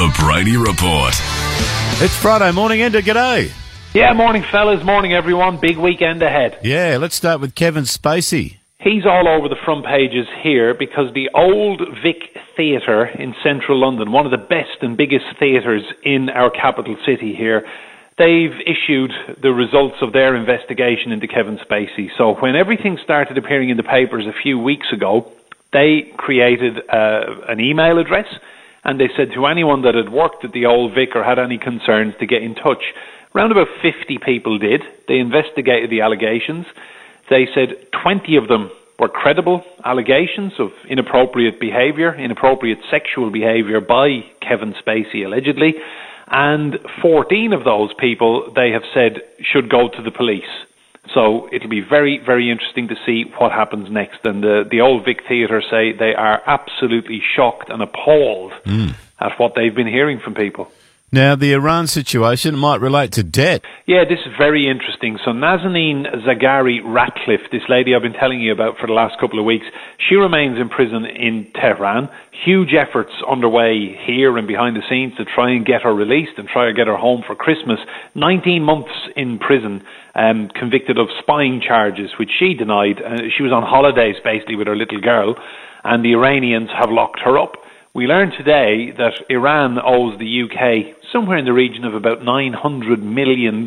The Brady Report. It's Friday morning, Ender. G'day. Yeah, morning fellas, morning everyone. Big weekend ahead. Yeah, let's start with Kevin Spacey. He's all over the front pages here because the Old Vic Theatre in central London, one of the best and biggest theatres in our capital city here, they've issued the results of their investigation into Kevin Spacey. So when everything started appearing in the papers a few weeks ago, they created an email address and they said to anyone that had worked at the Old Vic or had any concerns to get in touch. Around about 50 people did. They investigated the allegations. They said 20 of them were credible allegations of inappropriate behaviour, inappropriate sexual behaviour by Kevin Spacey allegedly, and 14 of those people they have said should go to the police. So it'll be very, very interesting to see what happens next. And the Old Vic Theatre say they are absolutely shocked and appalled at what they've been hearing from people. Now, the Iran situation might relate to debt. Yeah, this is very interesting. So Nazanin Zaghari-Ratcliffe, this lady I've been telling you about for the last couple of weeks, she remains in prison in Tehran. Huge efforts underway here and behind the scenes to try and get her released and try and get her home for Christmas. 19 months in prison, convicted of spying charges, which she denied. She was on holidays, basically, with her little girl, and the Iranians have locked her up. We learned today that Iran owes the UK somewhere in the region of about $900 million,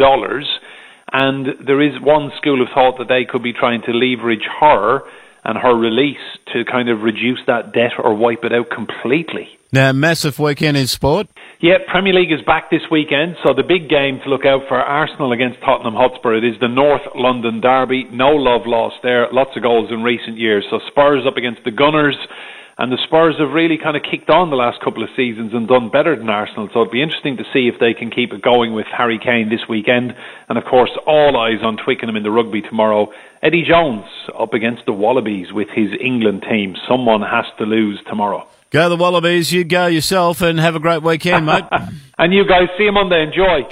and there is one school of thought that they could be trying to leverage her and her release to kind of reduce that debt or wipe it out completely. Now, massive weekend in sport. Yeah, Premier League is back this weekend, so the big game to look out for Arsenal against Tottenham Hotspur. It is the North London derby. No love lost there. Lots of goals in recent years. So Spurs up against the Gunners. And the Spurs have really kind of kicked on the last couple of seasons and done better than Arsenal. So it'll be interesting to see if they can keep it going with Harry Kane this weekend. And of course, all eyes on Twickenham in the rugby tomorrow. Eddie Jones up against the Wallabies with his England team. Someone has to lose tomorrow. Go the Wallabies, you go yourself, and have a great weekend, mate. And you guys, see you Monday. Enjoy.